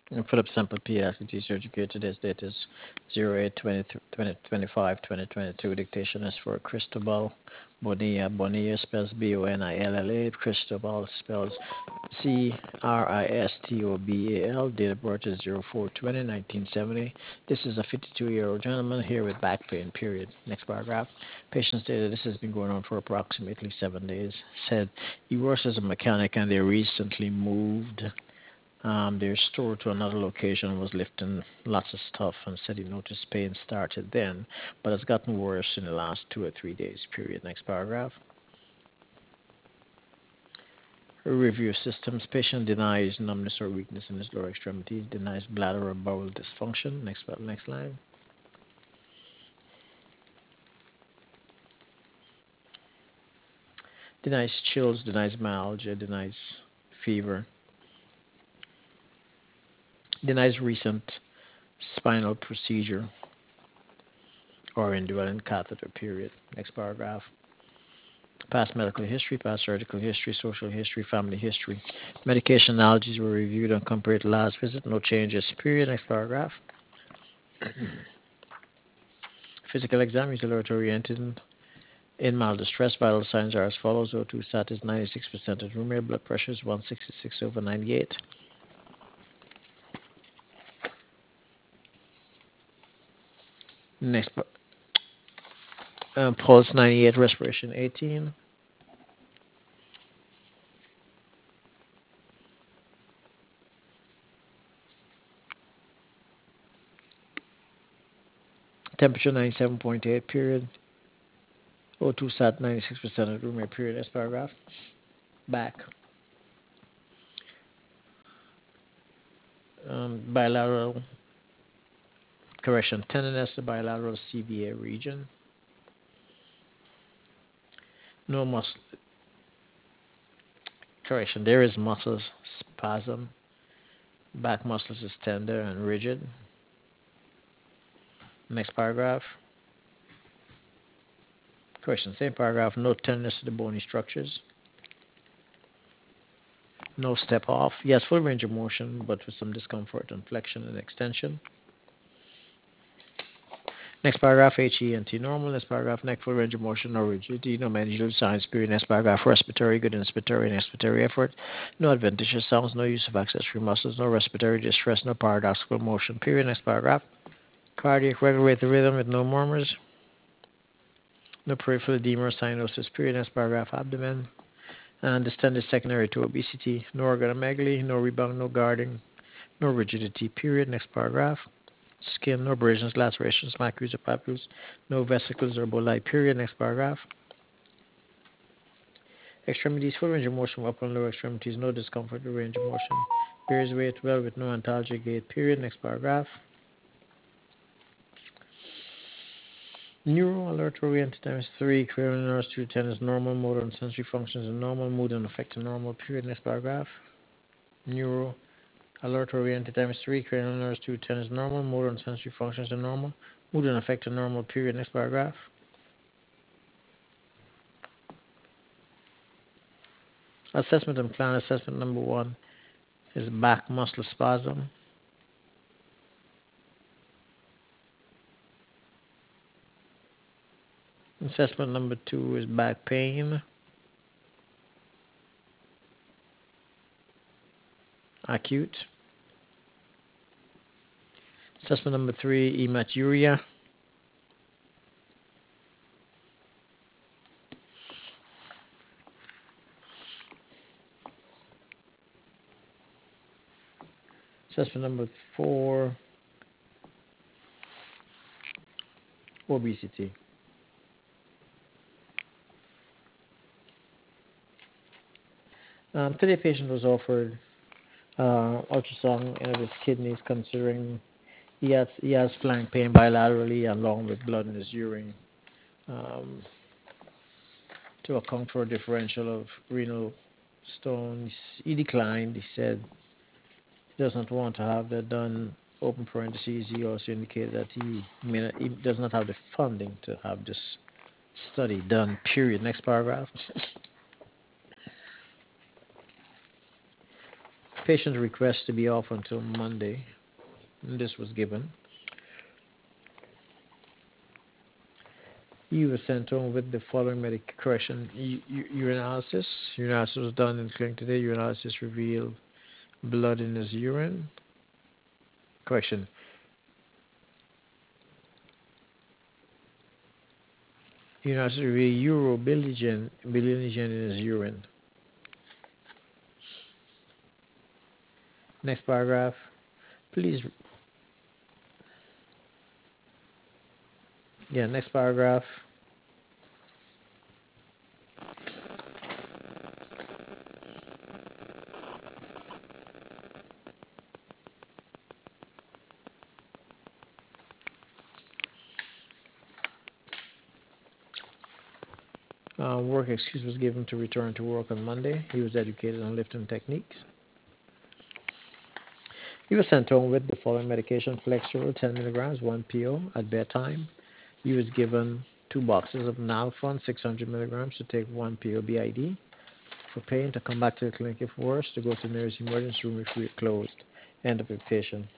Philip Sample pediatric research period. Today's date is 08/20/2025/2022. Dictation is for Cristobal Bonilla. Bonilla spells Bonilla. Cristobal spells Cristobal. Date of birth is 04/20/1970. This is a 52-year-old gentleman here with back pain. Period. Next paragraph. Patient stated this has been going on for approximately 7 days. Said he works as a mechanic and they recently moved their store to another location, was lifting lots of stuff, and said he noticed pain started then, but it's gotten worse in the last 2 or 3 days. Period. Next paragraph. Review systems. Patient denies numbness or weakness in his lower extremities, denies bladder or bowel dysfunction. Next line. Denies chills, denies myalgia, denies fever, denies recent spinal procedure or indwelling catheter. Period. Next paragraph. Past medical history, past surgical history, social history, family history. Medication allergies were reviewed and compared to last visit. No changes. Period. Next paragraph. Physical exam is alert oriented. In mild distress, vital signs are as follows. O2 sat is 96% of room air. Blood pressure is 166/98. Next, pulse 98, respiration 18. Temperature 97.8. Period. O2 sat 96% of room air. Period. Next paragraph. Back. Bilateral correction. Tenderness to bilateral CBA region. No muscle correction. There is muscle spasm. Back muscles is tender and rigid. Next paragraph. Correction. Same paragraph. No tenderness to the bony structures. No step off. Yes, full range of motion, but with some discomfort and flexion and extension. Next paragraph. HENT normal. Next paragraph. Neck full range of motion. No rigidity. No mandibular signs. Period. Next paragraph. Respiratory good. Inspiratory and expiratory effort. No adventitious sounds. No use of accessory muscles. No respiratory distress. No paradoxical motion. Period. Next paragraph. Cardiac regulate the rhythm with no murmurs. No peripheral edema or cyanosis. Period. Next paragraph. Abdomen. And distended secondary to obesity. No organomegaly. No rebound. No guarding. No rigidity. Period. Next paragraph. Skin. No abrasions, lacerations, macules or papules. No vesicles or bulli. Period. Next paragraph. Extremities. Full range of motion from upper and lower extremities. No discomfort or range of motion. Bears weight well with no antalgic gait. Period. Next paragraph. Neural alert oriented times 3, cranial nerves 2 to 10 is normal, motor and sensory functions are normal, mood and affect are normal. Period. Next paragraph. Neural alert oriented times 3, cranial nerves 2 to 10 is normal, motor and sensory functions are normal, mood and affect are normal. Period. Next paragraph. Assessment and plan. Assessment number 1 is back muscle spasm. Assessment number 2 is back pain, acute. Assessment number 3, hematuria. Assessment number 4, obesity. Today, patient was offered ultrasound of his kidneys, considering he has flank pain bilaterally along with blood in his urine. Um, to account for a differential of renal stones, he declined. He said he does not want to have that done. Open parentheses. He also indicated that he does not have the funding to have this study done. Period. Next paragraph. Patient request to be off until Monday. And this was given. He was sent home with the following medical correction: urinalysis. Urinalysis was done in clinic today. Urinalysis revealed blood in his urine. Correction. Urinalysis revealed urobilinogen in his urine. Next paragraph. Please. Next paragraph. Work excuse was given to return to work on Monday. He was educated on lifting techniques. He was sent home with the following medication: Flexeril 10 milligrams, 1 PO at bedtime. He was given 2 boxes of Nalfon 600 milligrams to take 1 PO BID. For pain, to come back to the clinic if worse, to go to the nearest emergency room if we're closed. End of the patient.